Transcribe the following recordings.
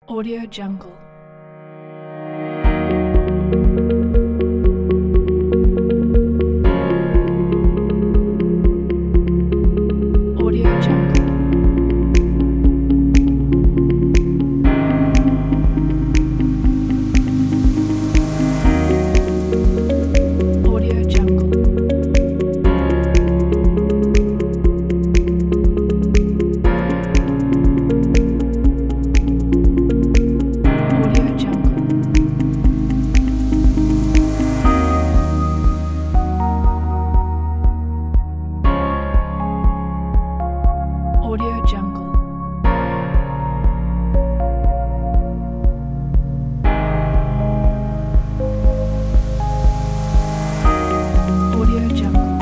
Audio Jungle. Audio Jungle. Audio Jungle. Audio Jungle. Audio Jungle. Audio Jungle.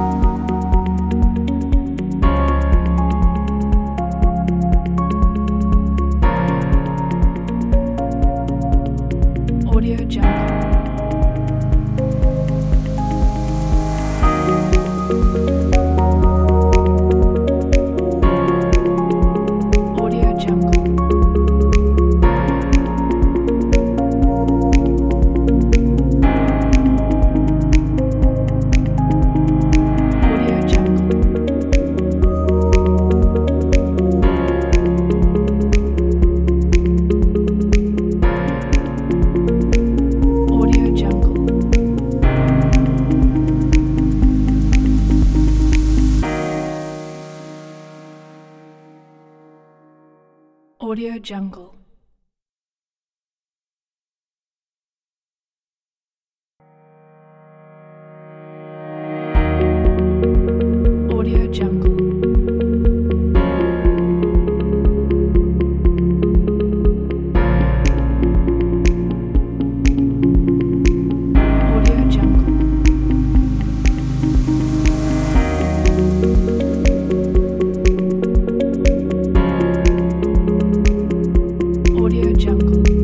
Audio Jungle. Audio Jungle. Audio Jungle. Audio Jungle. Audio Jungle. Audio Jungle. Audio Jungle. Audio Jungle.